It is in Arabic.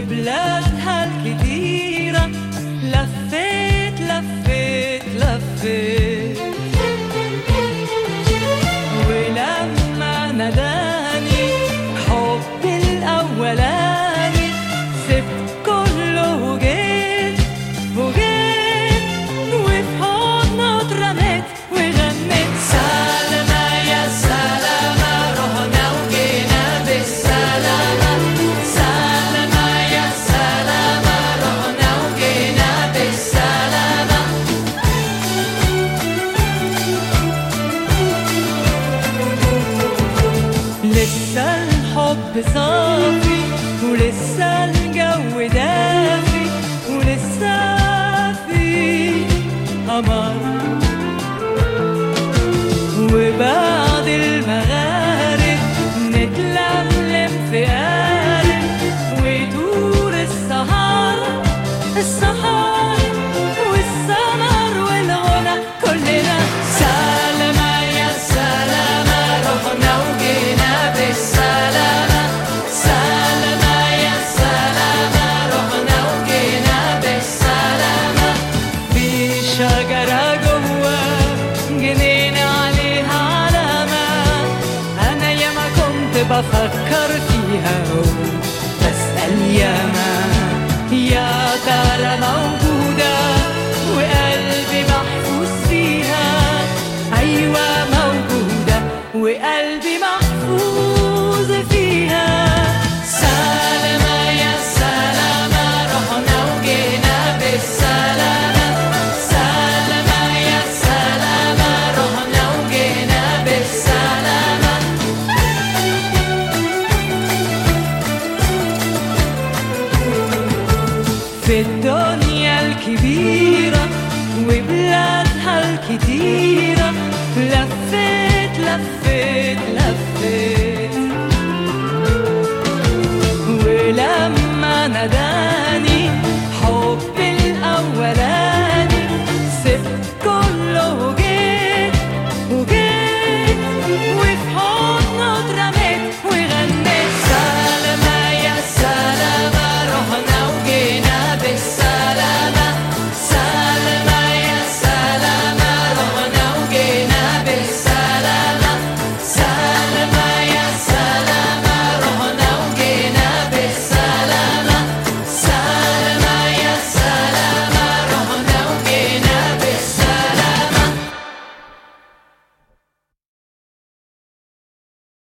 وبلادها الكتيرة لفيت لفيت لفيت، ولما ناداني حبي الأولاني سبت كله وجيت وفي حضنه اترميت وغنيت سلامة يا سلامة، رحنا وجينا بالسلامة. سلامة يا سلامة، رحنا وجينا بالسلامة. لسه الحب صافي ولسه الجو دافي ولسه في قمر، وبعد المغارب نتلملم في قارب ويدور السهر والسمر والغنى كلنا سلامة يا سلامة، رحنا وجينا بالسلامة. سلامة يا سلامة، رحنا وجينا بالسلامة. في شجرة جوا جنينة عليها علامة، أنا ياما كنت بفكر فيها وبسأل ياما يا ترى موجودة وقلبي محفوظ فيها. أيوة موجودة وقلبي محفوظ فيها. سلامة يا سلامة، رحنا وجينا بالسلامة. سلامة يا سلامة، رحنا وجينا بالسلامة. في الدنيا الكبيرة وبلادها الكتيرة لفيت لفيت لفيت